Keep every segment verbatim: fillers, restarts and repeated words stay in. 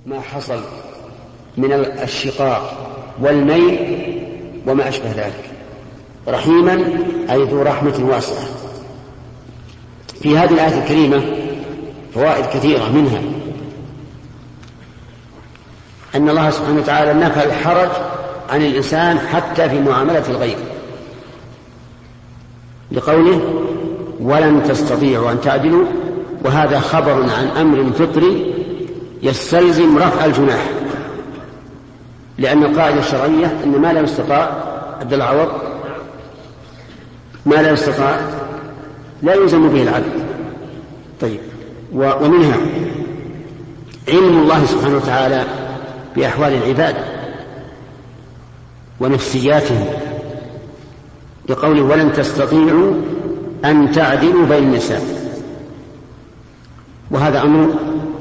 ما حصل من الشقاق والميل وما أشبه ذلك، رحيما أي ذو رحمة واسعة. في هذه الآية الكريمة فوائد كثيرة، منها أن الله سبحانه وتعالى نفى الحرج عن الإنسان حتى في معاملة الغير، لقوله ولن تستطيعوا أن تعدلوا، وهذا خبر عن أمر فطري يستلزم رفع الجناح، لأن القاعدة الشرعية أن ما لا يستطاع عبد العوض ما لا يستطاع لا يلزم به العدل. طيب، ومنها علم الله سبحانه وتعالى بأحوال العباد ونفسياتهم، لقوله ولن تستطيعوا أن تعدلوا بين النساء، وهذا أمر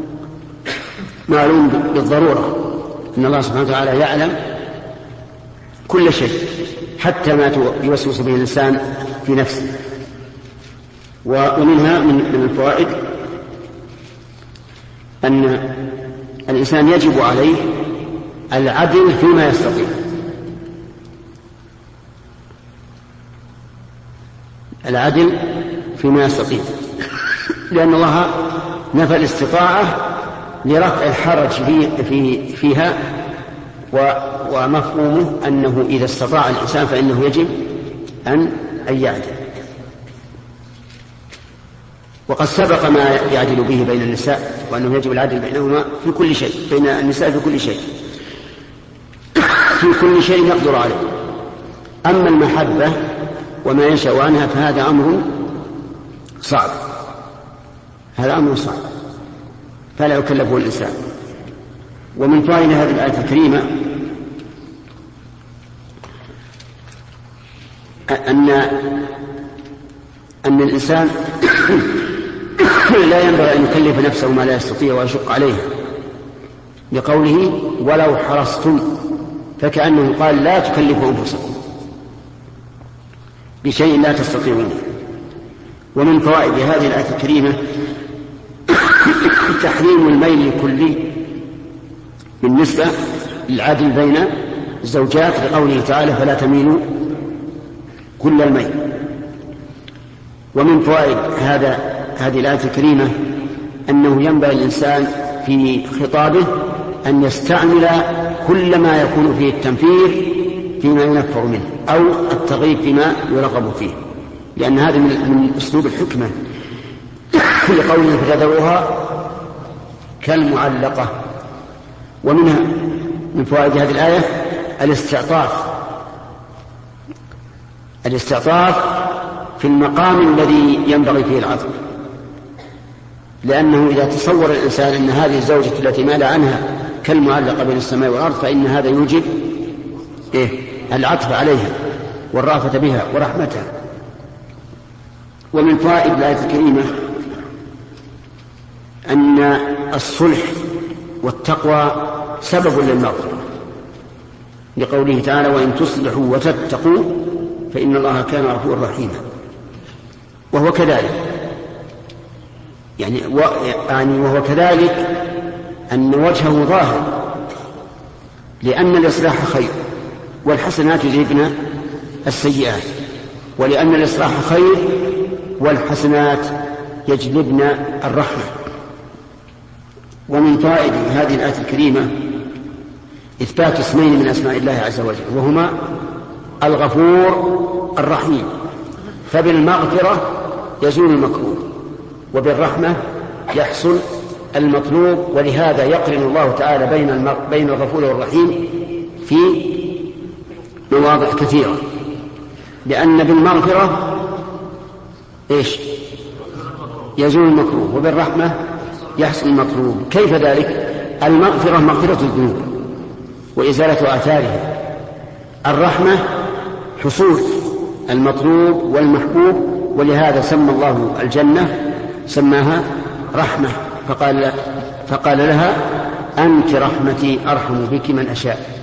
معلوم بالضرورة، إن الله سبحانه وتعالى يعلم كل شيء حتى ما يوسوس به الإنسان في نفسه. ومنها من الفوائد أن الإنسان يجب عليه العدل فيما يستطيع، العدل فيما يستطيع، لأن الله نفى الاستطاعة لرفع الحرج في في فيها، ومفهومه أنه إذا استطاع الإنسان فإنه يجب أن يعدل. وقد سبق ما يعدل به بين النساء، وأنه يجب العدل بينهما في كل شيء، بين النساء في كل شيء في كل شيء يقدر عليه. أما المحبة وما ينشأ عنها فهذا أمر صعب، هذا أمر صعب فلا يكلفه الإنسان. ومن فوائد هذه الآية الكريمة أن أن الإنسان لا ينبغي أن يكلف نفسه ما لا يستطيع ويشق عليه، لقوله ولو حرصتم، فكأنه قال لا تكلفوا أنفسكم بشيء لا تستطيعونه. ومن فوائد هذه الآية الكريمة تحريم الميل الكلي بالنسبة للعدل بين الزوجات، لقوله تعالى فلا تميلوا كل الميل. ومن فوائد هذا هذه الآية الكريمة أنه ينبغي الإنسان في خطابه أن يستعمل كل ما يكون فيه التنفير فيما ينفر منه أو التغيب فيما يرغب فيه، لأن هذا من أسلوب الحكمة، لقوله فذروها كالمعلقة. ومنها من فوائد هذه الآية الاستعطاف الاستعطاف في المقام الذي ينبغي فيه العطف، لأنه إذا تصور الإنسان أن هذه الزوجة التي مال عنها كالمعلقة بين السماء والأرض فإن هذا يوجب إيه؟ العطف عليها والرأفة بها ورحمتها. ومن فوائد الآية الكريمة أن الصلح والتقوى سبب للمغفرة، لقوله تعالى وإن تصلحوا وتتقوا فإن الله كان غفورا رحيما. وهو كذلك يعني, و... يعني وهو كذلك أن وجهه ظاهر، لأن الإصلاح خير والحسنات يذهبن السيئات، ولأن الإصلاح خير والحسنات يجلبن الرحمة. ومن فوائد هذه الآية الكريمة إثبات اسمين من أسماء الله عز وجل، وهما الغفور الرحيم، فبالمغفرة يزول المكروه وبالرحمة يحصل المطلوب، ولهذا يقرن الله تعالى بين بين الغفور والرحيم في مواضع كثيرة، لأن بالمغفرة إيش يزول المكروه وبالرحمة يحصل المطلوب. كيف ذلك؟ المغفرة مغفرة الذنوب وإزالة آثارها، الرحمة حصول المطلوب والمحبوب، ولهذا سمى الله الجنة سماها رحمة، فقال, فقال لها أنت رحمتي أرحم بك من أشاء.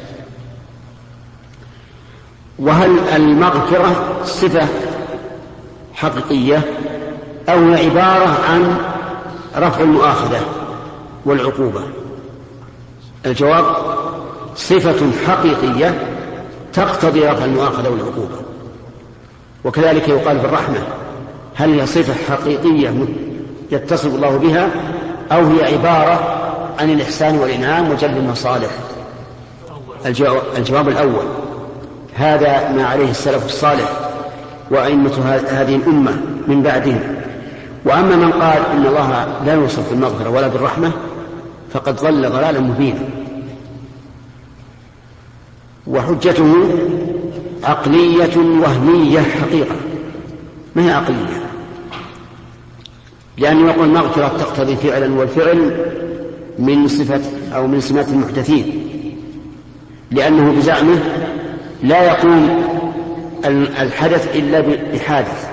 وهل المغفرة صفة حقيقية أو عبارة عن رفع المؤاخذة والعقوبة؟ الجواب صفة حقيقية تقتضي رفع المؤاخذة والعقوبة. وكذلك يقال بالرحمة، هل هي صفة حقيقية يتصف الله بها أو هي عبارة عن الإحسان والإنعام وجلب المصالح؟ الجواب الأول، هذا ما عليه السلف الصالح وأئمة هذه الأمة من بعدهم. وأما من قال إن الله لا يوصف بالمغفرة ولا بالرحمة فقد ضل ضلالا مبينا، وحجته عقلية وهمية حقيقة، ما هي عقلية، لأنه يقول المغفرة تقتضي فعلا، والفعل من صفة أو من سمات المحدثين، لأنه بزعمه لا يقوم الحدث إلا بحادث،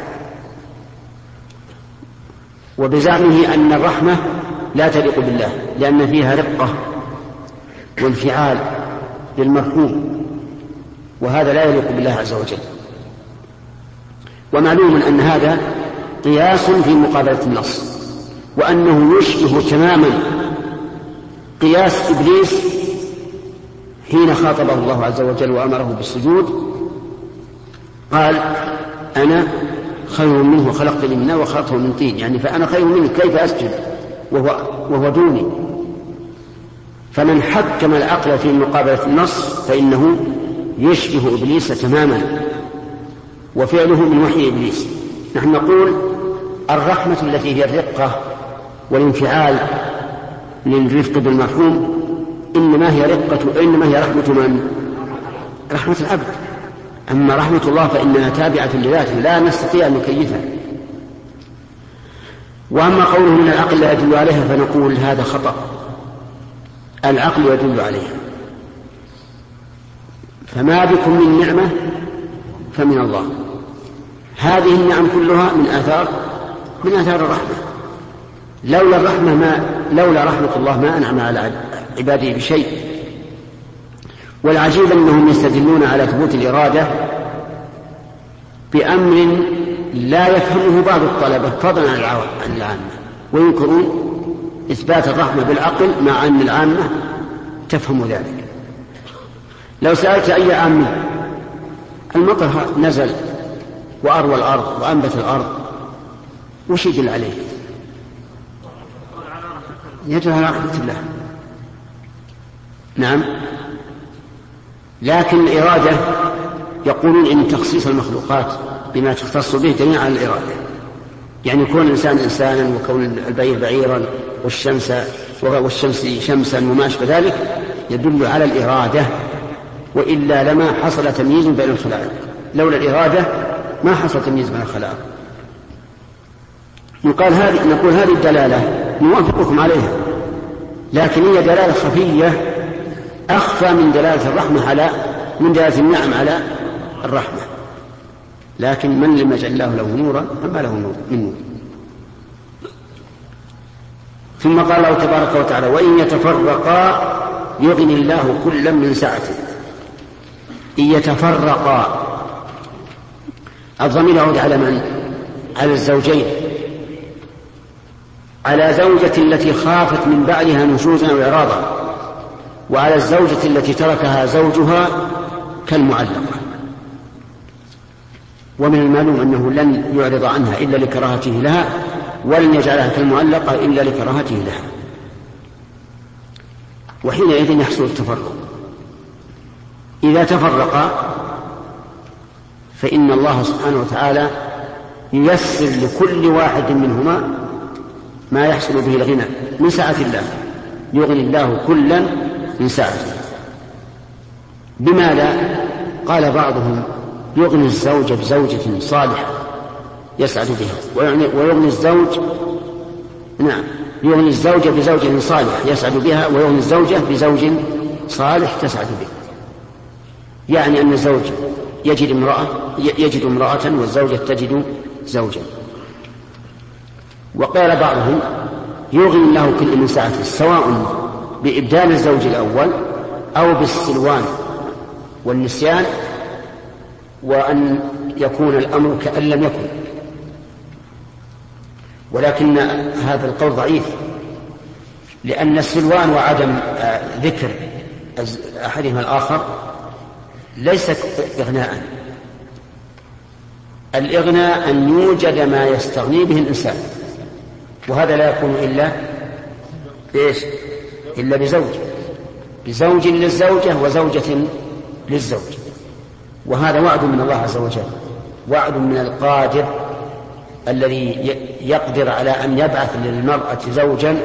وبزعمه أن الرحمة لا تليق بالله لأن فيها رقة وانفعال للمرحوم، وهذا لا يليق بالله عز وجل. ومعلوم أن هذا قياس في مقابلة النص، وأنه يشبه تماما قياس إبليس حين خاطبه الله عز وجل وأمره بالسجود، قال أنا خير منه خلقتني من نار وخلقته من طين، يعني فأنا خير منه كيف أسجد وهو, وهو دوني. فمن حكم العقل في مقابلة النص فإنه يشبه إبليس تماما، وفعله من وحي إبليس. نحن نقول الرحمة التي هي الرقة والانفعال للرفق بالمرحوم إنما هي رقة إنما هي رحمة من؟ رحمة العبد. أما رحمة الله فإنها تابعة لذاته لا نستطيع أن نكيفها. وأما قوله من العقل لا يدل عليها فنقول هذا خطأ، العقل يدل عليها، فما بكم من نعمة فمن الله. هذه النعم كلها من آثار من آثار الرحمة. لولا الرحمة ما لولا رحمة الله ما أنعم على عباده بشيء. والعجيب أنهم يستدلون على ثبوت الإرادة بأمر لا يفهمه بعض الطلبة فضلا عن العامة، وينكرون إثبات الرحمة بالعقل مع أن العامة تفهم ذلك. لو سألت أي عامي المطر نزل وأروى الأرض وأنبت الأرض وش يدل عليه؟ يدل على رحمة الله. نعم، لكن الإرادة يقولون إن تخصيص المخلوقات بما تختص به دليل على الإرادة، يعني كون الإنسان إنسانا وكون البعير بعيرا والشمس والشمس شمسا وما أشبه ذلك يدل على الإرادة، وإلا لما حصل تمييز بين الخلائق. لولا الإرادة ما حصل تمييز بين الخلائق. نقول هذه نقول هذه الدلالة نوافقكم عليها، لكن هي دلالة خفية أخفى من دلالة الرحمة على من دلالة النعم على الرحمة. لكن من لم يجعل الله له نورا فما له نور من نور. ثم قال الله تبارك وتعالى وإن يتفرقا يغني الله كلا من سعته. إن يتفرقا الضمير يعود على من؟ على الزوجين، على زوجة التي خافت من بعدها نشوزا وإعراضا، وعلى الزوجة التي تركها زوجها كالمعلقة. ومن المعلوم أنه لن يعرض عنها إلا لكراهته لها، ولن يجعلها كالمعلقة إلا لكراهته لها، وحينئذ يحصل التفرق. إذا تفرقا فإن الله سبحانه وتعالى ييسر لكل واحد منهما ما يحصل به الغنى من سعة الله، يغني الله كلا من سعته. بماذا؟ قال بعضهم يغني الزوج بزوجة صالحة يسعد بها، ويغني الزوج نعم يغني الزوجة بزوجة صالح يسعد بها، ويغني الزوجة بزوج صالح تسعد به. يعني أن الزوج يجد امرأة يجد امرأة والزوجة تجد زوجا. وقال بعضهم يغني الله كل من سعته، سواء بإبدال الزوج الأول أو بالسلوان والنسيان، وأن يكون الأمر كأن لم يكن. ولكن هذا القول ضعيف، لأن السلوان وعدم ذكر أحدهما الآخر ليس إغناء. الإغناء أن يوجد ما يستغني به الإنسان، وهذا لا يكون إلا إيش؟ إلا بزوج بزوج للزوجة وزوجة للزوج. وهذا وعد من الله عز وجل، وعد من القادر الذي يقدر على أن يبعث للمرأة زوجا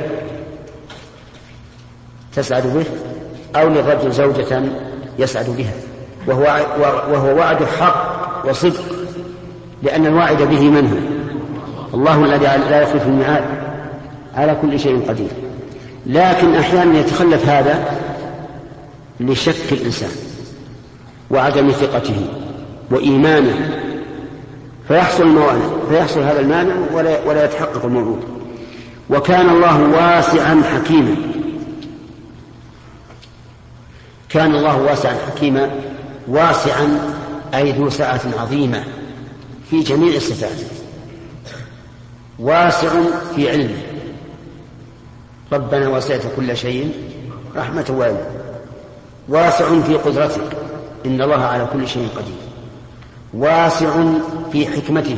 تسعد به أو للرجل زوجة يسعد بها، وهو, وهو وعد حق وصدق، لأن الواعد به من هو؟ الله الذي لا يخلف الميعاد، على كل شيء قدير. لكن أحيانا يتخلف هذا لشك الإنسان وعدم ثقته وإيمانه، فيحصل الموانع، فيحصل هذا المانع ولا, ولا يتحقق الموعود. وكان الله واسعا حكيما، كان الله واسعا حكيما. واسعا أي ذو سعة عظيمة في جميع الصفات، واسع في علمه. ربنا وسعت كل شيء رحمة وعلما. واسع في قدرته، إن الله على كل شيء قدير. واسع في حكمته،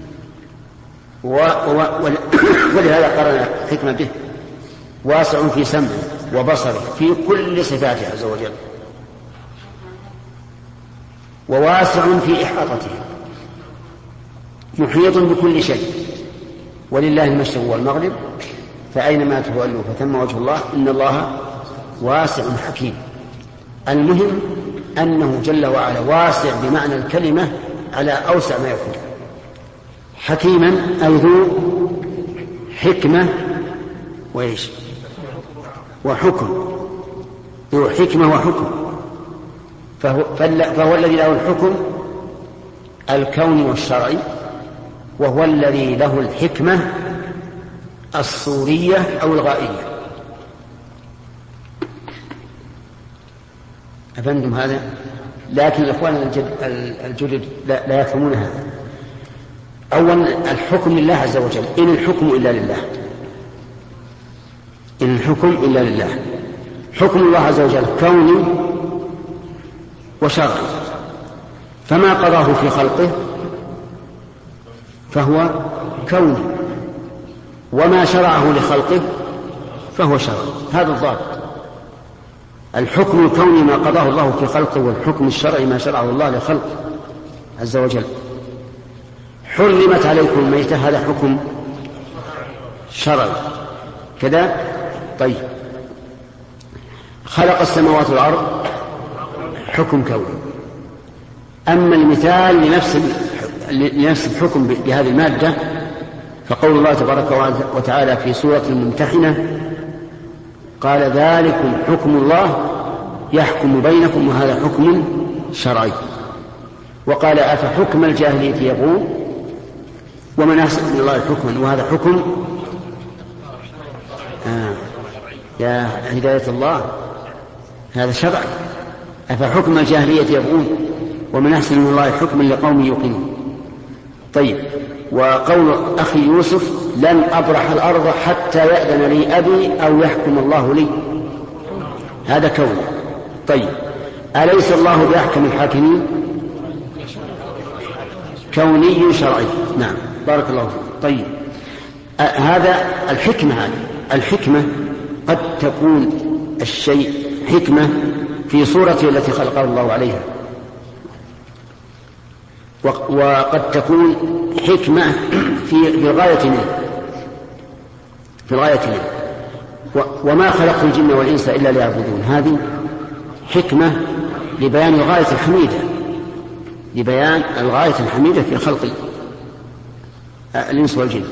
ولهذا قرن حكمة به. واسع في سمعه وبصره، في كل صفاته عز وجل. وواسع في إحاطته، محيط بكل شيء. ولله المشرق والمغرب، فأينما تولوا فثم وجه الله، إن الله واسع حكيم. المهم أنه جل وعلا واسع بمعنى الكلمة على أوسع ما يكون. حكيما أي ذو حكمة وإيش وحكم، ذو حكمة وحكم. فهو, فهو الذي له الحكم الكوني والشرعي، وهو الذي له الحكمة الصورية أو الغائية. أفهمتم هذا؟ لكن الإخوان الجدد لا, لا يفهمون هذا. أولا الحكم لله عز وجل، إن الحكم إلا لله، إن الحكم إلا لله. حكم الله عز وجل كوني وشرعي، فما قضاه في خلقه فهو كوني، وما شرعه لخلقه فهو شرعي. هذا الضابط. الحكم الكوني ما قضاه الله في خلقه، والحكم الشرعي ما شرعه الله لخلقه عز وجل. حرمت عليكم الميتة، هذا حكم شرعي كذا. طيب، خلق السماوات والأرض حكم كوني. أما المثال لنفس لنفس الحكم بهذه المادة فقول الله تبارك وتعالى في سورة الممتحنة: قال ذلكم حكم الله يحكم بينكم وهذا حكم شرعي. وقال: أفحكم الجاهلية يبغون ومن أحسن من الله حكما وهذا حكم آه. يا هداية الله، هذا شرعي. أفحكم الجاهلية يبغون ومن أحسن من الله حكما لقوم يوقنون. طيب، وقول أخي يوسف: لن أبرح الأرض حتى يأذن لي أبي أو يحكم الله لي، هذا كون. طيب، أليس الله بأحكم الحاكمين؟ كوني شرعي. نعم، بارك الله فيك. طيب، آه هذا الحكمة. هذه الحكمة قد تكون الشيء حكمة في صورته التي خلقه الله عليها، وقد تكون حكمة في الغاية منه في الغاية منه وما خلقت الجن والإنس إلا ليعبدون، هذه حكمة لبيان الغاية الحميدة لبيان الغاية الحميدة في خلق الإنس والجن.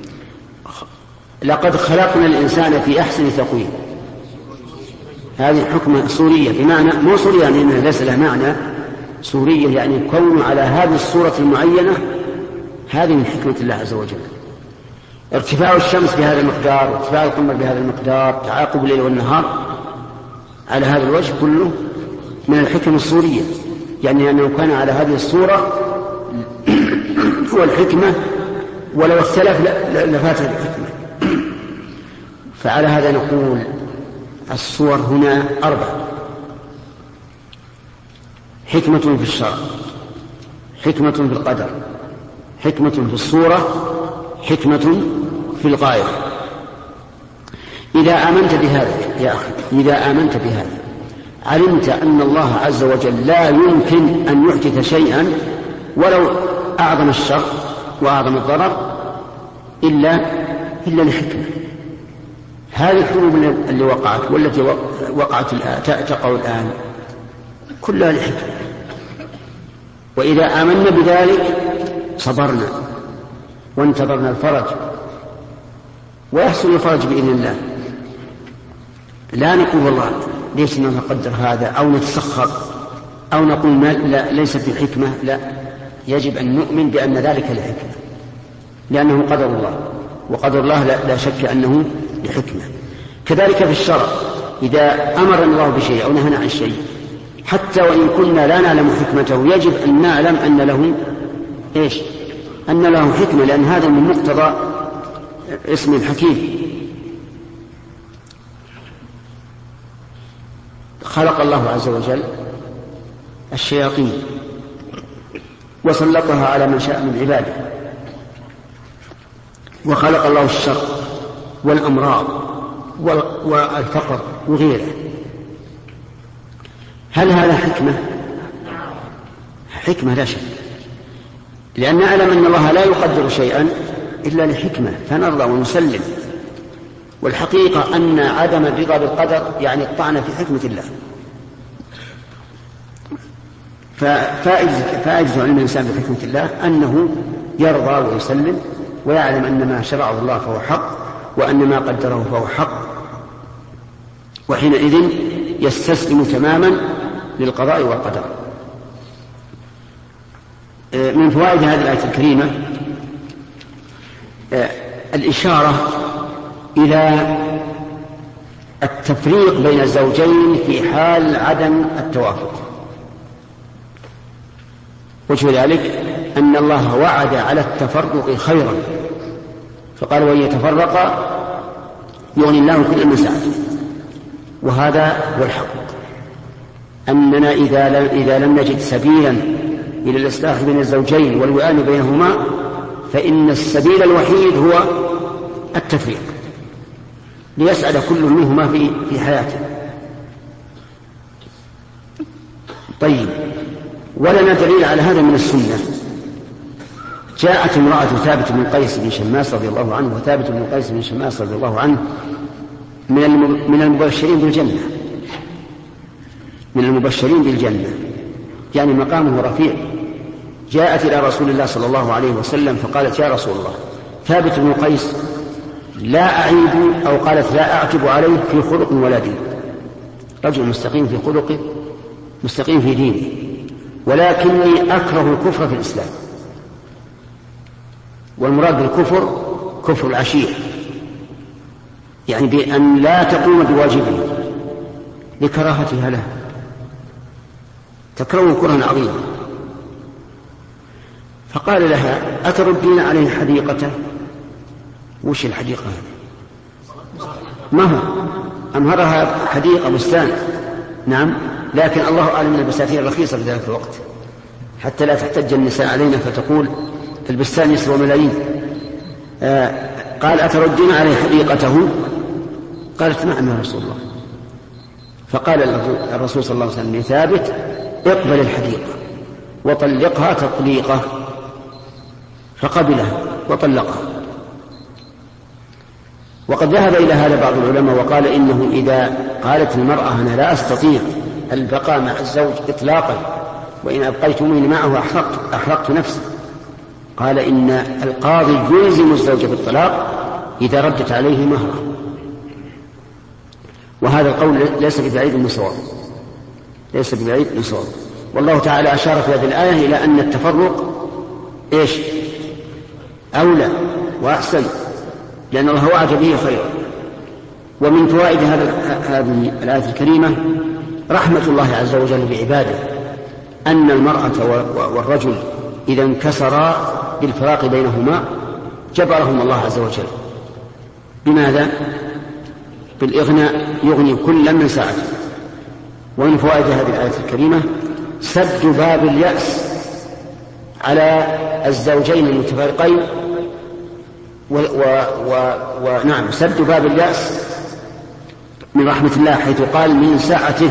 لقد خلقنا الإنسان في أحسن تقويم، هذه حكمة صورية، بمعنى مو صورية يعني إنها ليس لها معنى، صورية يعني كون على هذه الصورة المعينة، هذه من حكمة الله عز وجل. ارتفاع الشمس بهذا المقدار، ارتفاع القمر بهذا المقدار، تعاقب الليل والنهار على هذا الوجه كله من الحكم الصورية، يعني أنه كان على هذه الصورة هو الحكمة، ولو اختلف لفات الحكمة. فعلى هذا نقول الصور هنا أربع: حكمة في الشرع، حكمة في القدر، حكمة في الصورة، حكمة في الغاية. إذا آمنت بهذا يا أخي، إذا آمنت بهذا علمت أن الله عز وجل لا يمكن أن يحدث شيئا ولو أعظم الشر وأعظم الضرر إلا إلا لحكمة. هذه الحروب اللي وقعت والتي وقعت الآن تقع الآن كلها لحكمة. وإذا آمنا بذلك صبرنا وانتظرنا الفرج، ويحصل الفرج بإذن الله. لا نقول والله ليش ما نقدر هذا أو نتسخر أو نقول ما لا ليس في حكمة. لا، يجب أن نؤمن بأن ذلك لحكمة، لأنه قدر الله، وقدر الله لا, لا شك أنه لحكمة. كذلك في الشرع، إذا أمر الله بشيء أو نهى عن شيء حتى وإن كنا لا نعلم حكمته يجب أن نعلم أن له إيش؟ أن له حكمة، لأن هذا من مقتضى اسم الحكيم. خلق الله عز وجل الشياطين وسلطها على من شاء من عباده، وخلق الله الشر والأمراض والفقر وغيره. هل هذا حكمة؟ حكمة لا شك، لأن نعلم أن الله لا يقدر شيئا إلا لحكمة فنرضى ونسلم. والحقيقة أن عدم الرضا بالقدر يعني الطعن في حكمة الله. ففائدة علم الإنسان بحكمة الله أنه يرضى ويسلم ويعلم أن ما شرعه الله فهو حق وأن ما قدره فهو حق، وحينئذ يستسلم تماما للقضاء والقدر. من فوائد هذه الآية الكريمة الإشارة إلى التفريق بين الزوجين في حال عدم التوافق. وجه ذلك أن الله وعد على التفرق خيرا، فقال وإن يتفرق يغني الله كل من سعته. وهذا هو الحق، أننا إذا لم نجد سبيلا إلى الإصلاح بين الزوجين والوئام بينهما فإن السبيل الوحيد هو التفريق ليسعد كل منهما في في حياته. طيب، ولنا دليل على هذا من السنة. جاءت امرأة ثابت بن قيس بن شماس رضي الله عنه، وثابت بن قيس بن شماس رضي الله عنه من المبشرين بالجنة، من المبشرين بالجنة يعني مقامه رفيع. جاءت إلى رسول الله صلى الله عليه وسلم فقالت يا رسول الله ثابت بن قيس لا أعيب، أو قالت لا أعتب عليه في خلق ولا دين، رجل مستقيم في خلقه مستقيم في دينه، ولكني أكره الكفر في الإسلام. والمراد بالكفر كفر العشير، يعني بأن لا تقوم بواجبه لكراهتها له، تكره كرها عظيما. فقال لها أتردين عليه حديقته؟ وش الحديقة هذه؟ ما هو أمهرها حديقة بستان، نعم، لكن الله أعلم من البساتين الرخيصة في ذلك الوقت حتى لا تحتج النساء علينا فتقول البستان يسوى ملايين. آه قال أتردين عليه حديقته؟ قالت نعم يا رسول الله. فقال الرسول صلى الله عليه وسلم لثابت اقبل الحديقة وطلقها تطليقة، فقبلها وطلقها. وقد ذهب إلى هذا بعض العلماء وقال إنه إذا قالت المرأة أنا لا أستطيع البقاء مع الزوج إطلاقا وإن أبقيتموني معه أحرقت, أحرقت نفسي، قال إن القاضي يلزم الزوج بالطلاق إذا ردت عليه مهره. وهذا القول ليس ببعيد من صواب، ليس ببعيد من صواب. والله تعالى أشار في هذه الآية إلى أن التفرق إيش أولى وأحسن، لأن الله وعد به خيرا. ومن فوائد هذه الآية الكريمة رحمة الله عز وجل بعباده، أن المرأة والرجل إذا انكسرا بالفراق بينهما جبرهم الله عز وجل. بماذا؟ بالإغناء يغني كلا من سعته. ومن فوائد هذه الآية الكريمة سد باب اليأس على الزوجين المتفرقين، ونعم سد باب اليأس من رحمة الله، حيث قال من سعته،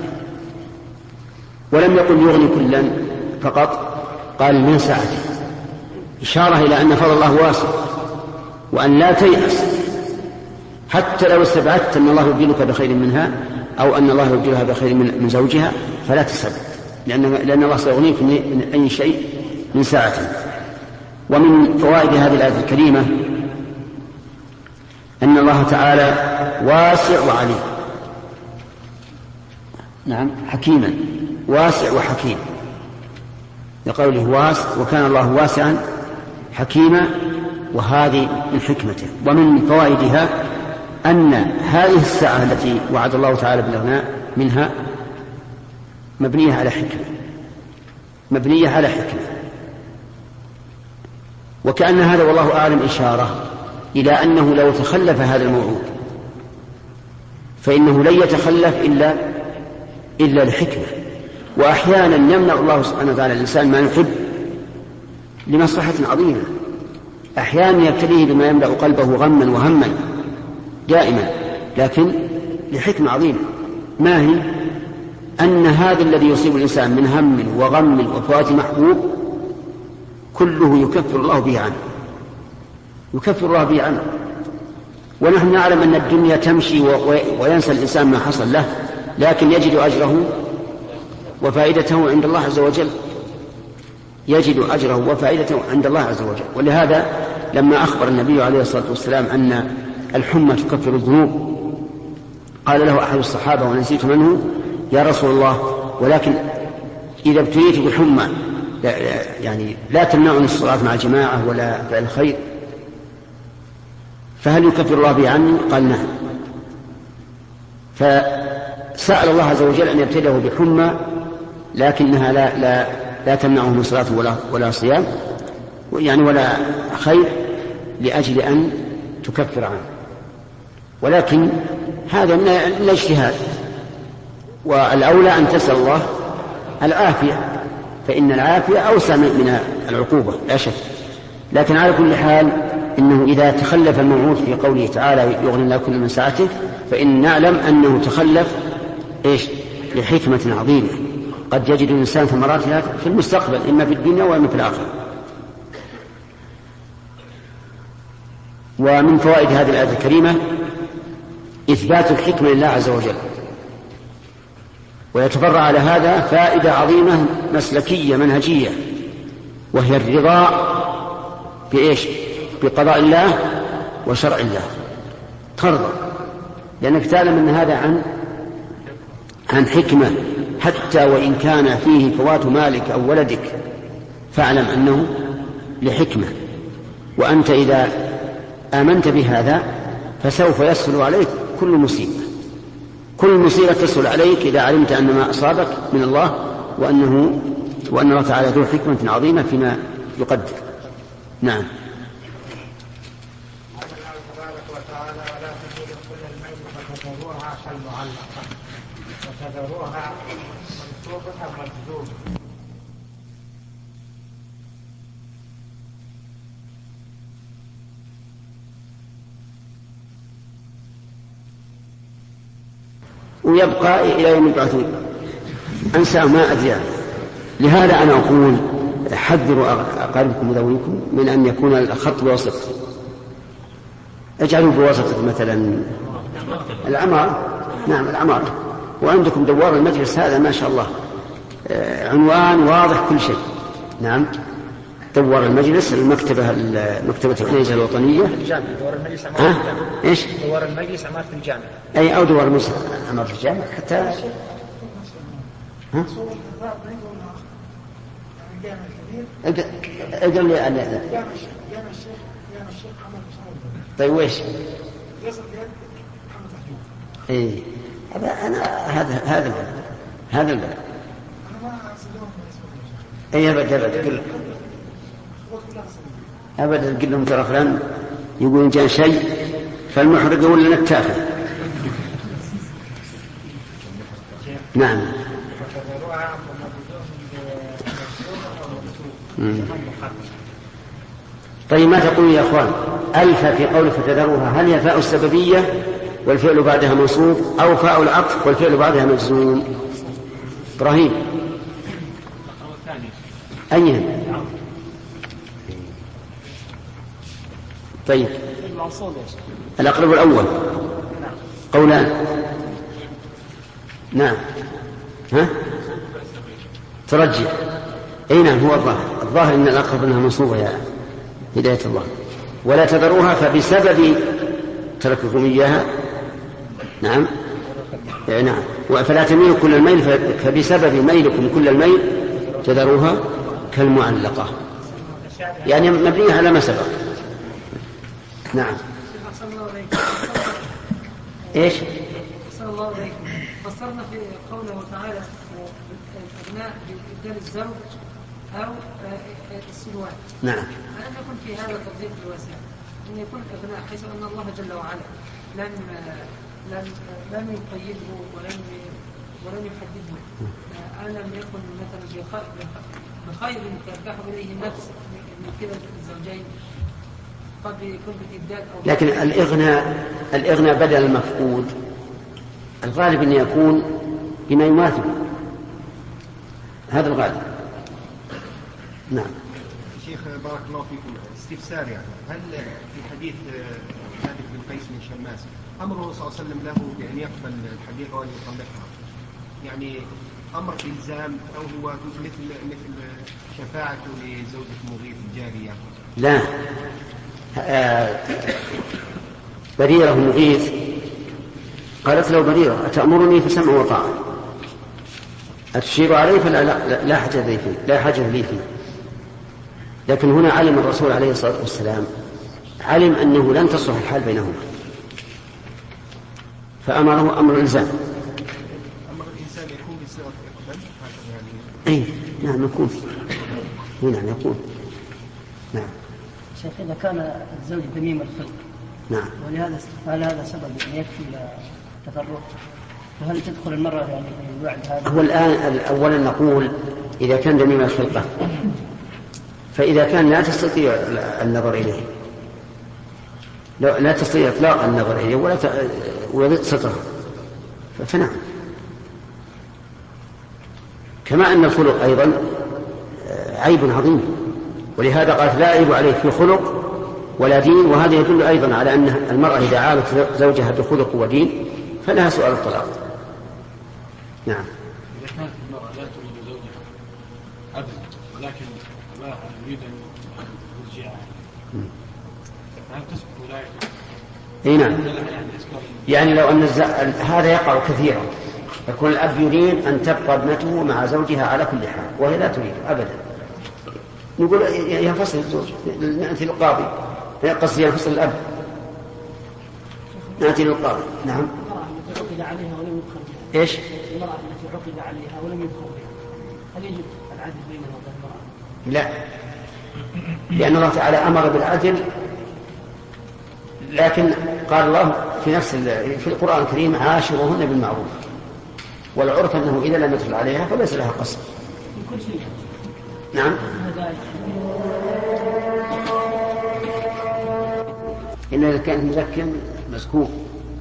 ولم يقل يغني كلا فقط، قال من سعته، إشارة إلى أن فضل الله واسع، وأن لا تيأس حتى لو استبعدت أن الله يبدلك بخير منها أو أن الله يبدلها بخير من زوجها، فلا تسبب، لأن, لأن الله سيغنيك من أي شيء من ساعته. ومن فوائد هذه الآية الكريمة أن الله تعالى واسع وعليم، نعم حكيما، واسع وحكيم، لقوله واسع وكان الله واسعا حكيما، وهذه من حكمته. ومن فوائدها أن هذه الساعة التي وعد الله تعالى بالإغناء منها مبنية على حكمة، مبنية على حكمة، وكأن هذا والله أعلم إشارة إلى أنه لو تخلف هذا الموعود فإنه لن يتخلف إلا إلا لحكمة. وأحيانا يمنع الله سبحانه وتعالى الإنسان ما يحب لمصلحة عظيمة، أحيانا يبتليه بما يملأ قلبه غما وهما دائما، لكن لحكمة عظيمة. ما هي؟ أن هذا الذي يصيب الإنسان من هم وغم وفوات محبوب كله يكفر الله به عنه، يكفر الله به عنه. ونحن نعلم أن الدنيا تمشي وينسى الإنسان ما حصل له، لكن يجد أجره وفائدته عند الله عز وجل، يجد أجره وفائدته عند الله عز وجل. ولهذا لما أخبر النبي عليه الصلاة والسلام أن الحمى تكفر الذنوب، قال له أحد الصحابة ونسيت منه: يا رسول الله، ولكن إذا ابتليت بحمى يعني لا تمنعني الصلاة مع الجماعة ولا فعل الخير، فهل يكفر الله به عني؟ قال نعم. فسأل الله عز وجل أن يبتليه بحمى لكنها لا, لا, لا تمنعه من صلاة ولا, ولا صيام يعني ولا خير، لأجل أن تكفر عنه. ولكن هذا من الاجتهاد، والأولى أن تسأل الله العافية، فإن العافية أوسع من العقوبة لا شك. لكن على كل حال إنه إذا تخلف الموعود في قوله تعالى يغني الله كل من سعته، فإن نعلم أنه تخلف إيش؟ لحكمة عظيمة قد يجد الإنسان ثمراتها في المستقبل، إما في الدنيا وإما في الآخرة. ومن فوائد هذه الآية الكريمة إثبات الحكمة لله عز وجل، ويتفرع على هذا فائدة عظيمة مسلكية منهجية، وهي الرضا بإيش؟ بقضاء الله وشرع الله. ترضى لأنك تعلم أن هذا عن عن حكمة، حتى وإن كان فيه فوات مالك أو ولدك فاعلم أنه لحكمة. وأنت إذا آمنت بهذا فسوف يسهل عليك كل مصيبة، كل مصيبة تسهل عليك إذا علمت أن ما أصابك من الله، وأنه وأن الله تعالى ذو حكمة عظيمة فيما يقدر. نعم. وتذروها منصوبة مجذوبة. ويبقى إلى يوم يبعثون. أنسى ما أدري. لهذا أنا أقول حذروا أقاربكم وذويكم من أن يكون الخط بوسط، اجعلوا بوسط مثلا العمارة. نعم العمارة. وعندكم دوار المجلس هذا ما شاء الله عنوان واضح كل شيء. نعم دوار المجلس، المكتبة مكتبة الكنيسة الوطنية، الجامع. دوار المجلس عمارة الجامع. ايش؟ دوار المجلس عمارة الجامع. أي أو دوار المجلس عمارة الجامع حتى. ها؟ اقل لي أنا. طيب ويش؟ إيه هذا أنا هذا هذا البلد هذا البلد. أي أبد أبد قل أبد قل لهم ترى فلان يقول إن كان شيء فالمحرق ولا نتافه. نعم. طيب ما تقول يا أخوان؟ ألف في قول فتذروها، هل هي فاء السببية والفعل بعدها منصوب أو فاء العطف والفعل بعدها مجزوم؟ إبراهيم أيهم؟ طيب الأقرب الأول قولان. نعم. ها ترجح. أي نعم هو الظاهر الظاهر إن الأقرب أنها منصوبة يا هداية الله. ولا تذروها فبسبب ترككم إياها. نعم نعم. فلا تميلوا كل الميل فبسبب ميلكم كل الميل تذروها كالمعلقة، يعني مبنية على ما سبق. نعم. ايش؟ صلى الله عليه وسلم فسرنا في قوله تعالى الابناء بإبدال الزوج او السلوان. نعم. ألم يكن في هذا التطبيق الواسع ان يكون الابناء حيث ان الله جل وعلا لم لم لم يقيده ولم ولم يحدده، ألم يكن مثلا بخير ترتاح اليه النفس من كلا الزوجين قد يكون بالإبدال أو لكن الإغناء الإغناء بدل المفقود الغالب أن يكون بما يماثل، هذا الغالب. نعم. شيخ بارك الله فيكم، استفسار يعني هل في حديث ثابت بن قيس بن شماس أمره صلى الله عليه وسلم له بأن يقبل الحديقة وأن يطلقها، يعني أمر إلزام أو هو مثل مثل شفاعة لزوجة مغيث الجارية؟ لا. بريرة مغيث قالت له بريرة أتأمرني فسمع وطاعة، أتشير عليه فلا لا, لا حاجة لي فيه لا حاجة لي فيه. لكن هنا علم الرسول عليه الصلاة والسلام علم أنه لن تصلح الحال بينهما فأمره أمر الإلزام. أمر الإنسان يكون بصيغة إقبال يعني. أي نعم يكون. نعم يكون. نعم. شيخ إذا كان الزوج ذميم الخلق نعم ولهذا هل هذا سبب أن يكفي التفرق؟ وهل تدخل المرأة يعني في الوعد هذا؟ هو الآن أولا نقول إذا كان ذميم الخلقة، فإذا كان لا تستطيع النظر إليه لا تستطيع إطلاق النظر إليه ولا ولا ستره فنعم. كما أن الخلق أيضا عيب عظيم، ولهذا قالت لا عيب عليه في خلق ولا دين، وهذا يدل أيضا على أن المرأة إذا عابت زوجها بخلق ودين فلها سؤال الطلاق. نعم. إذا كانت المرأة لا تريد زوجها أبدا ولكن الله يريد أن يرجعها هل تسقط ولايته؟ اي نعم. يعني لو أن الز... هذا يقع كثيرا، يكون الأب يريد أن تبقى ابنته مع زوجها على كل حال وهي لا تريد أبدا، نقول ينفصل الزوج نأتي للقاضي قصدي ينفصل الأب نأتي للقاضي. نعم. المرأة التي عقد عليها ولم يدخل بها. إيش؟ المرأة التي عقد عليها ولم يدخل بها هل يجب العدل بينها وبين المرأة؟ لا، لأن الله تعالى أمر بالعدل، لكن قال الله في نفس في القرآن الكريم عاشروهن بالمعروف، والعرف أنه إذا لم يدخل عليها فليس لها قصد. نعم. إلا إذا كان مزكم مزكوم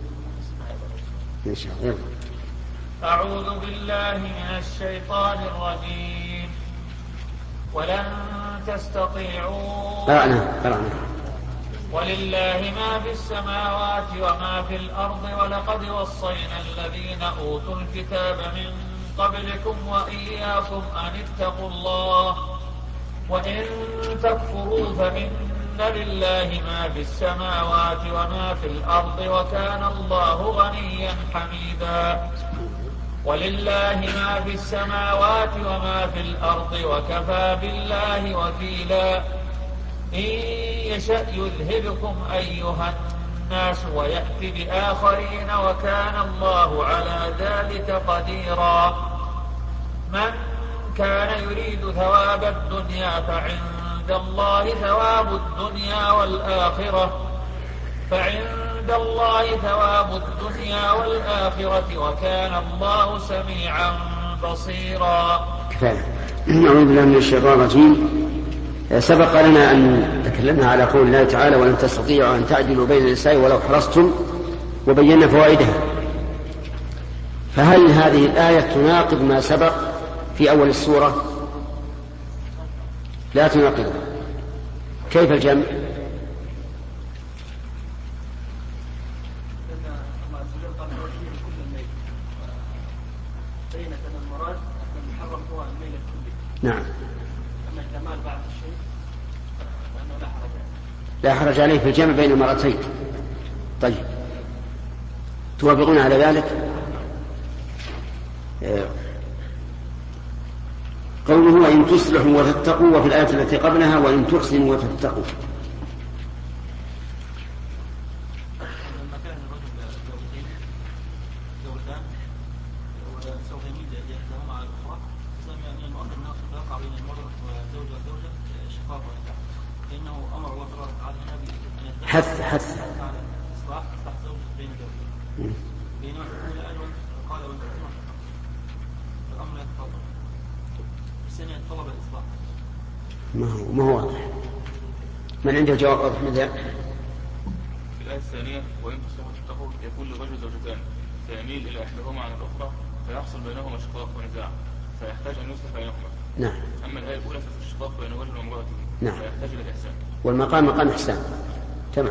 إن شاء الله. أعوذ بالله من الشيطان الرجيم. ولن تستطيعوا أعلم. ولله ما في السماوات وما في الأرض ولقد وصينا الذين أوتوا الكتاب من قبلكم وإياكم أن اتقوا الله وإن تكفروا فإن لله ما في السماوات وما في الأرض وكان الله غنيا حميدا. ولله ما في السماوات وما في الأرض وكفى بالله وكيلا. إن يشأ يذهبكم أيها الناس ويأتي بآخرين وكان الله على ذلك قديرا. من كان يريد ثواب الدنيا فعند الله ثواب الدنيا والآخرة فعند عند الله ثواب الدنيا والآخرة وكان الله سميعا بصيرا. كفاية. أعوذ بالله من الشيطان الرجيم. سبق لنا أن تكلمنا على قول الله تعالى ولن تستطيعوا أن تعدلوا بين النساء ولو حرصتم وبينا فوائدها. فهل هذه الآية تناقض ما سبق في أول السورة؟ لا تناقض. كيف الجمع؟ نعم. لا حرج عليه في الجمع بين المرأتين. طيب توافقون على ذلك؟ قوله وإن تصلحوا وتتقوا وفي الآية التي قبلها وإن تحسنوا وتتقوا. حث حث ما هو ما هو واضح. من عنده جواب واضح من ذا؟ في الآية الثانية وإن تصلحوا وتتقوا يكون للرجل زوجتان فيميل إلى إحداهما عن الأخرى فيحصل بينهما شقاق ونزاع فيحتاج أن يصلح بينهما. نعم. أما الآية الأولى ففي الشقاق بين الرجل وامرأته. نعم. فيحتاج إلى الإحسان. والمقام مقام إحسان. تمام.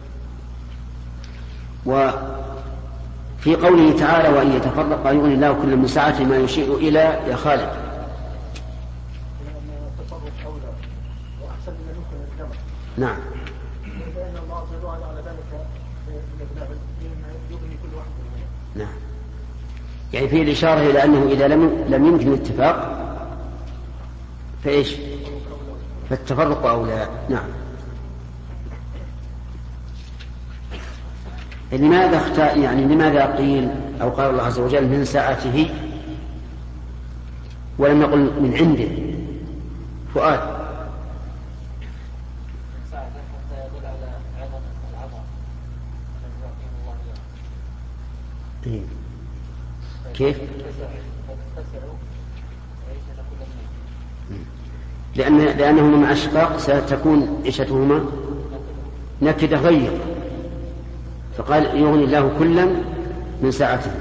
وفي قوله تعالى وإن يتفرق يغني الله كل من سعته ما يشير إلى يا خالد. نعم. نعم. يعني فيه الإشارة إلى أنه إذا لم لم يمكن الاتفاق فإيش؟ فالتفرق أولى. نعم. لماذا اختار يعني لماذا قيل أو قال الله عز وجل من سعته ولم يقل من عنده؟ فؤاد. كيف؟ لأن لأنهما مع الشقاق ستكون عيشتهما نكدة غير فقال يغني الله كلا من ساعته.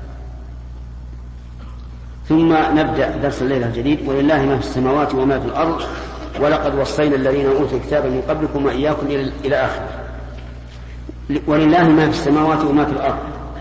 ثم نبدأ درس الليلة الجديد ولله ما في السماوات وما في الأرض ولقد وصينا الذين أوتوا الكتاب من قبلكم وإياكم إلى آخر. ولله ما في السماوات وما في الأرض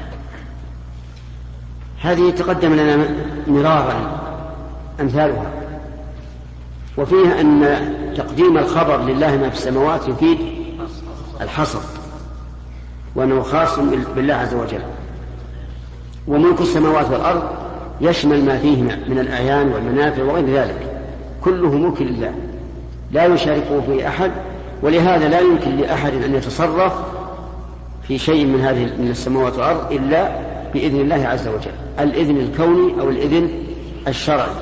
هذه تقدم لنا مرارا أمثالها وفيها أن تقديم الخبر لله ما في السماوات يفيد الحصر وأنه خاص بالله عز وجل. وملك السماوات والأرض يشمل ما فيهما من الأعيان والمنافع وغير ذلك كله ملك لله لا يشاركه فيه أحد ولهذا لا يمكن لأحد أن يتصرف في شيء من هذه من السماوات والأرض إلا بإذن الله عز وجل الإذن الكوني أو الإذن الشرعي.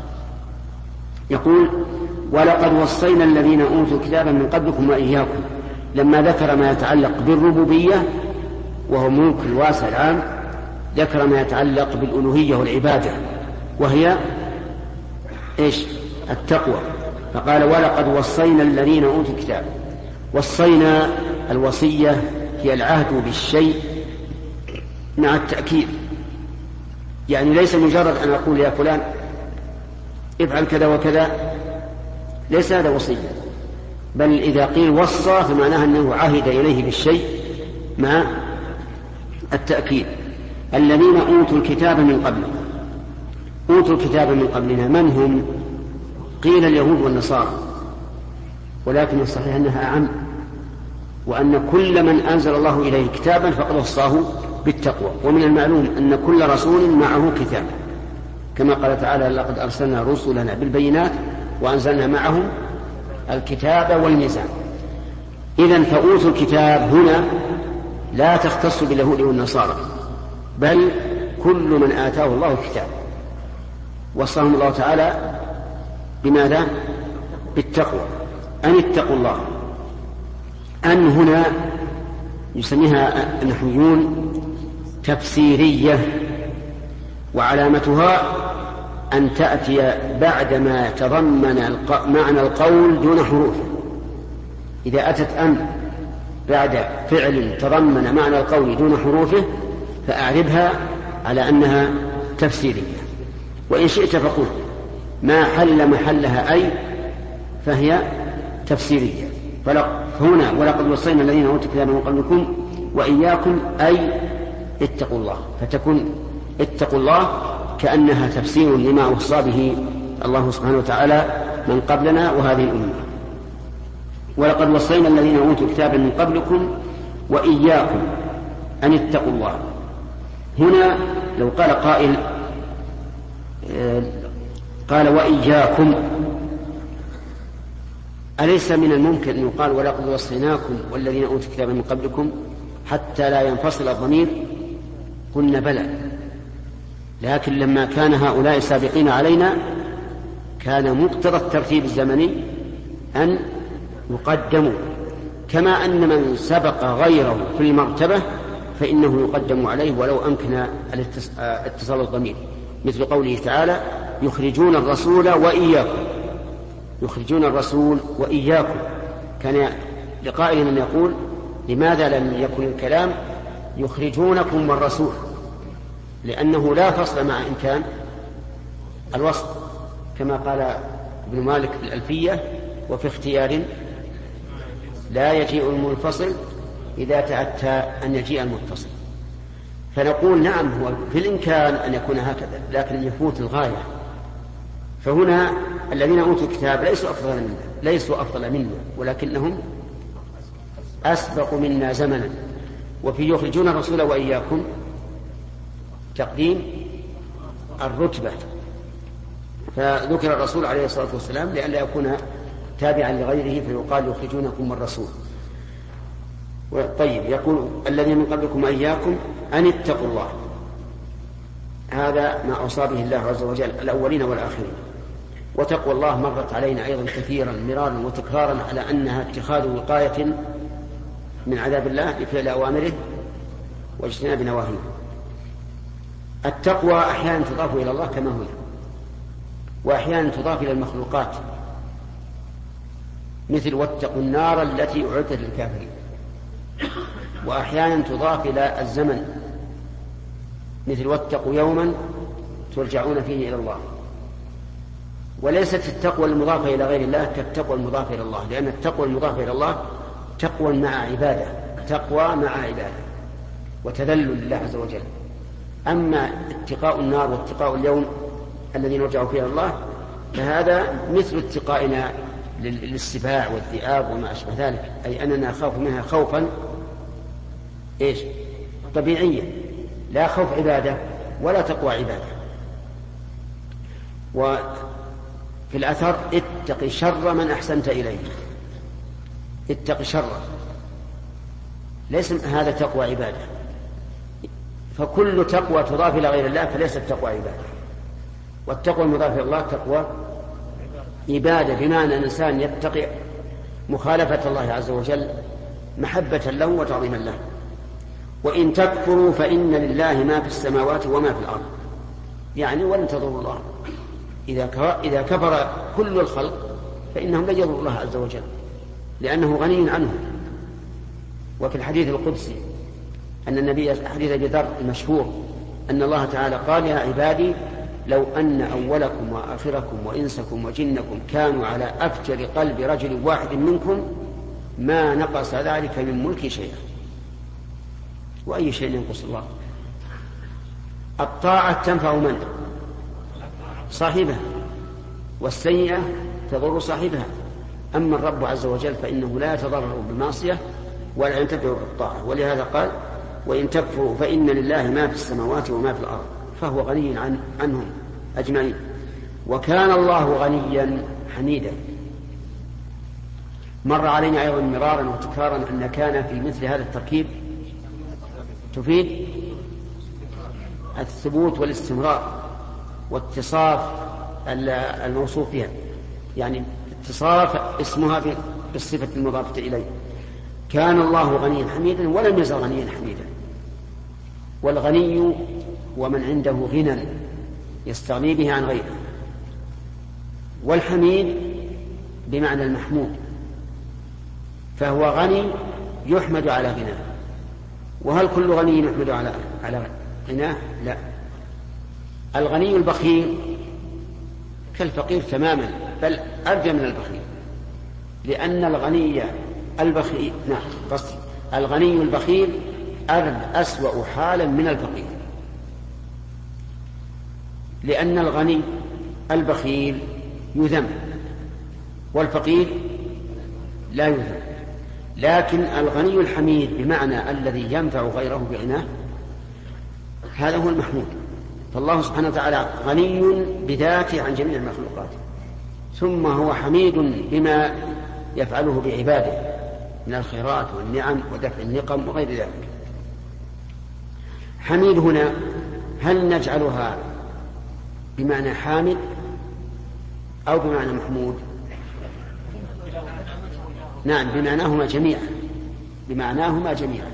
يقول ولقد وصينا الذين أوتوا الكتاب من قبلكم وإياكم لما ذكر ما يتعلق بالربوبية وهو ملك الواسع العام ذكر ما يتعلق بالألوهية والعبادة وهي إيش؟ التقوى. فقال ولقد وصينا الذين أوتوا الكتاب. وصينا الوصية هي العهد بالشيء مع التأكيد يعني ليس مجرد أن أقول يا فلان افعل كذا وكذا ليس هذا وصية بل إذا قيل وصى فمعناها أنه عهد إليه بالشيء مع التأكيد. الذين أوتوا الكتاب من قبل أوتوا الكتاب من قبلنا من هم؟ قيل اليهود والنصارى ولكن الصحيح أنها أعم وأن كل من أنزل الله إليه كتابا فقد وصاه بالتقوى. ومن المعلوم أن كل رسول معه كتاب كما قال تعالى لقد أرسلنا رسلنا بالبينات وأنزلنا معهم الكتاب والميزان. إذن فأوتوا الكتاب هنا لا تختص باليهود والنصارى بل كل من آتاه الله الكتاب وصاهم الله تعالى بماذا؟ بالتقوى. أن اتقوا الله. أن هنا يسميها النحويون تفسيرية، وعلامتها أن تأتي بعدما تضمن معنى القول دون حروفه. إذا أتت أن بعد فعل تضمن معنى القول دون حروفه فأعربها على أنها تفسيرية. وإن شئت فقل ما حل محلها أي فهي تفسيرية. فهنا ولقد وصينا الذين أوتوا الكتاب من قبلكم وإياكم أي اتقوا الله، فتكون اتقوا الله كأنها تفسير لما وصى به الله سبحانه وتعالى من قبلنا وهذه الأمة. ولقد وصينا الذين أوتوا الكتاب من قبلكم وإياكم أن اتقوا الله. هنا لو قال قائل قال وإياكم، أليس من الممكن أن يقال ولقد وصيناكم والذين أوتوا الكتاب من قبلكم حتى لا ينفصل الضمير؟ قلنا بلى، لكن لما كان هؤلاء سابقين علينا كان مقتضى الترتيب الزمني أن يقدموا، كما أن من سبق غيره في المرتبة فإنه يقدم عليه ولو أمكن اتصال الضمير، مثل قوله تعالى يخرجون الرسول وإياكم، يخرجون الرسول وإياكم. كان لقائل من يقول لماذا لم يكن الكلام يخرجونكم والرسول، لأنه لا فصل مع إمكان الوصل، كما قال ابن مالك في الألفية وفي اختيار لا يجيء المنفصل إذا تأتى أن يجيء المتصل. فنقول نعم هو في الإمكان أن يكون هكذا، لكن يفوت الغاية. فهنا الذين أوتوا الكتاب ليسوا أفضل منا ليسوا أفضل منا ولكنهم أسبق منا زمنا. وفي يخرجون الرسول وإياكم تقديم الرتبة، فذكر الرسول عليه الصلاة والسلام لئلا يكون تابعا لغيره فيقال يخرجونكم الرسول. طيب، يقول الذين من قبلكم وإياكم أن اتقوا الله، هذا ما أوصى به الله عز وجل الأولين والآخرين. وتقوى الله مرت علينا أيضا كثيرا مرارا وتكرارا على أنها اتخاذ وقاية من عذاب الله بفعل أوامره واجتناب نواهيه. التقوى أحيانا تضاف إلى الله كما هنا، وأحيانا تضاف إلى المخلوقات، مثل واتقوا النار التي أعدت للكافرين. وأحيانا تضاف إلى الزمن، مثل واتقوا يوما ترجعون فيه إلى الله. وليست التقوى المضافة إلى غير الله كالتقوى المضافة إلى الله، لأن التقوى المضافة إلى الله تقوى مع عبادة، تقوى مع عبادة وتذلل لله عز وجل. أما اتقاء النار واتقاء اليوم الذي نرجع فيه إلى الله فهذا مثل اتقائنا للسباع والذئاب وما أشبه ذلك، أي أننا نخاف منها خوفا إيش طبيعيا، لا خوف عبادة ولا تقوى عبادة. وفي الأثر اتق شر من أحسنت إليه، اتق شر، ليس هذا تقوى عبادة. فكل تقوى تضاف إلى غير الله فليست تقوى عبادة، والتقوى المضافة إلى الله تقوى عبادة، بمعنى أن الإنسان يتقي مخالفة الله عز وجل محبة له وتعظيما له. وإن تكفروا فإن لله ما في السماوات وما في الأرض، يعني ولن تضروا الله. إذا كفر كل الخلق فإنهم لن يضروا الله عز وجل لأنه غني عنهم. وفي الحديث القدسي أن النبي حديث أبي ذر المشهور أن الله تعالى قال يا عبادي لو أن أولكم وآخركم وإنسكم وجنكم كانوا على أفجر قلب رجل واحد منكم ما نقص ذلك من ملكي شيئا. وأي شيء ينقص الله؟ الطاعة تنفع من؟ صاحبها، والسيئة تضر صاحبها. أما الرب عز وجل فإنه لا يتضرر بالمعصية ولا ينتفع بالطاعة. ولهذا قال وإن تكفروا فإن لله ما في السماوات وما في الأرض فهو غني عن عنهم أجمعين، وكان الله غنيا حميدا. مر علينا أيضا مرارا وتكرارا أن كان في مثل هذا التركيب تفيد الثبوت والاستمرار واتصاف الموصوف بها، يعني اتصاف اسمها بالصفة المضافة إليه. كان الله غنيا حميدا ولم يزل غنيا حميدا. والغني هو من عنده غنى يستغني به عن غيره، والحميد بمعنى المحمود، فهو غني يحمد على غناه. وهل كل غني يحمد على على غناه؟ لا. الغني البخيل كالفقير تماما، بل أرجى من البخيل، لأن الغني البخيل نعم قصدي الغني البخيل أسوأ حالا من الفقير، لأن الغني البخيل يذم والفقير لا يذم. لكن الغني الحميد بمعنى الذي ينفع غيره بغناه هذا هو المحمود. فالله سبحانه وتعالى غني بذاته عن جميع المخلوقات، ثم هو حميد بما يفعله بعباده من الخيرات والنعم ودفع النقم وغير ذلك. حميد هنا هل نجعلها بمعنى حامد أو بمعنى محمود؟ نعم، بمعناهما جميعا، بمعناهما جميعا.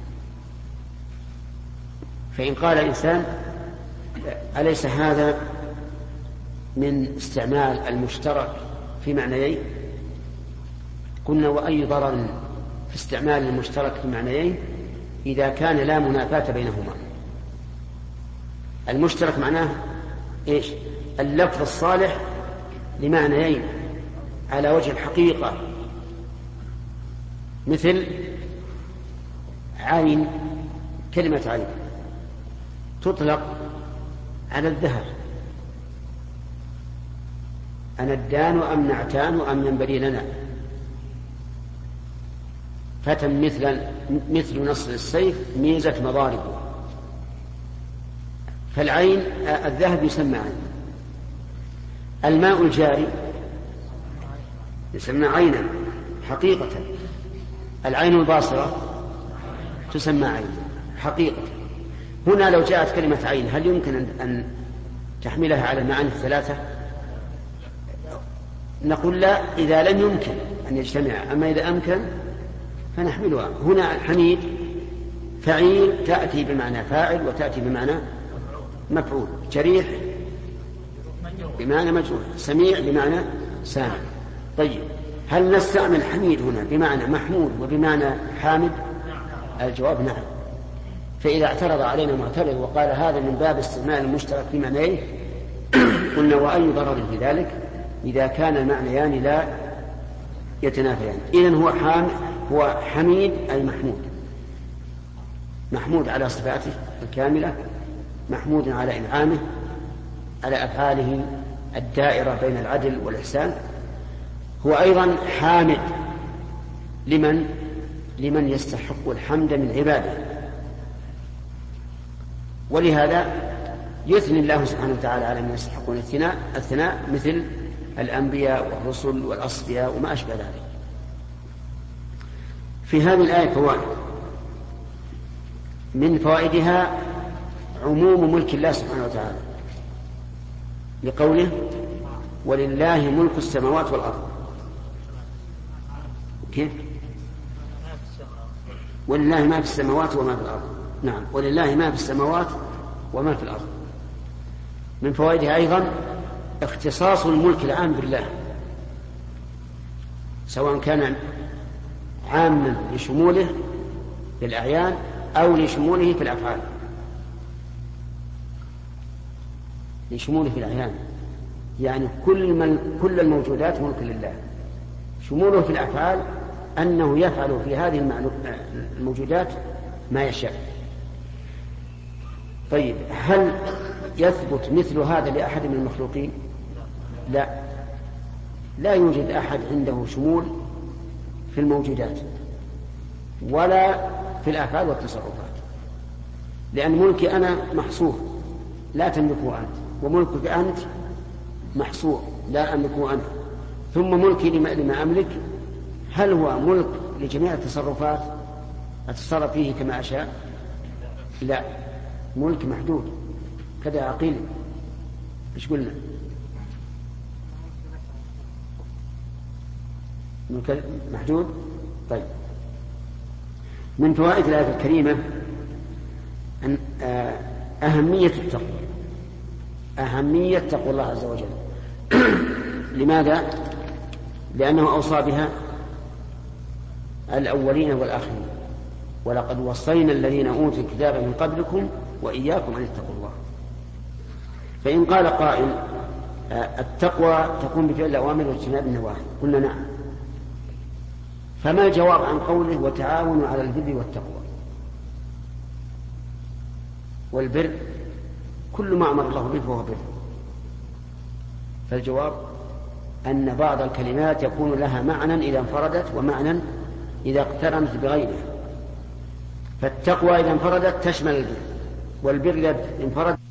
فإن قال إنسان أليس هذا من استعمال المشترك في معنيين؟ قلنا وأي ضرر في استعمال المشترك في معنيين إذا كان لا منافاة بينهما. المشترك معناه إيش؟ اللفظ الصالح لمعنيين على وجه الحقيقة، مثل عين. كلمة عين تطلق على الذهب، أندان أم نعتان أم ينبري لنا، فتى مثل مثل نصر السيف ميزة مضاربه. فالعين الذهب يسمى عين. الماء الجاري يسمى عينا حقيقة. العين الباصرة تسمى عين حقيقة. هنا لو جاءت كلمة عين هل يمكن أن تحملها على المعاني الثلاثة؟ نقول لا، إذا لم يمكن أن يجتمع. أما إذا أمكن فنحملها. هنا حميد فعيل تأتي بمعنى فاعل وتأتي بمعنى مفعول، جريح بمعنى مجرور، سميع بمعنى سامع. طيب، هل نستعمل حميد هنا بمعنى محمود وبمعنى حامد؟ الجواب نعم. فإذا اعترض علينا معترض وقال هذا من باب استعمال المشترك في معنيه، قلنا وأي ضرر في ذلك إذا كان المعنيان لا يتنافيان. إذن هو حامد، هو حميد أي محمود، محمود على صفاته الكاملة، محمود على إنعامه، على أفعاله الدائرة بين العدل والإحسان. هو أيضا حامد لمن لمن يستحق الحمد من عباده. ولهذا يثني الله سبحانه وتعالى على من يستحقون الثناء الثناء مثل الأنبياء والرسل والأصفياء وما أشبه ذلك. في هذه الآية فوائد. من فوائدها عموم ملك الله سبحانه وتعالى لقوله ولله ملك السماوات والأرض. كيف؟ ولله ما في السماوات وما في الأرض. نعم، ولله ما في السماوات وما في الأرض. من فوائدها أيضا اختصاص الملك العام بالله، سواء كان عاما لشموله في الأعيان أو لشموله في الأفعال. لشموله في الأعيان يعني كل من كل الموجودات ملك لله. شموله في الأفعال أنه يفعل في هذه الموجودات ما يشاء. طيب، هل يثبت مثل هذا لأحد من المخلوقين؟ لا، لا يوجد أحد عنده شمول في الموجودات ولا في الأفعال والتصرفات، لأن ملكي أنا محصور لا تملكه أنت، وملكك أنت محصور لا أملكه أنا. ثم ملكي لما, لما أملك هل هو ملك لجميع التصرفات أتصرف فيه كما أشاء؟ لا، ملك محدود كذا عقيل. إيش قلنا؟ ملك محدود. طيب، من فوائد الآية الكريمة أن أهمية التقوى، أهمية تقوى الله عز وجل. لماذا؟ لأنه أوصى بها الأولين والآخرين، ولقد وصينا الذين أوتوا الكتاب من قبلكم وإياكم أن اتقوا الله. فإن قال قائل التقوى تكون بفعل الأوامر واجتناب النواهي، قلنا نعم. فما الجواب عن قوله وتعاونوا على البر والتقوى؟ والبر كل ما أمر الله به فهو بر. فالجواب أن بعض الكلمات يكون لها معنى إذا انفردت ومعنى إذا اقترنت بغيرها. فالتقوى إذا انفردت تشمل البر، والبر إذا انفرد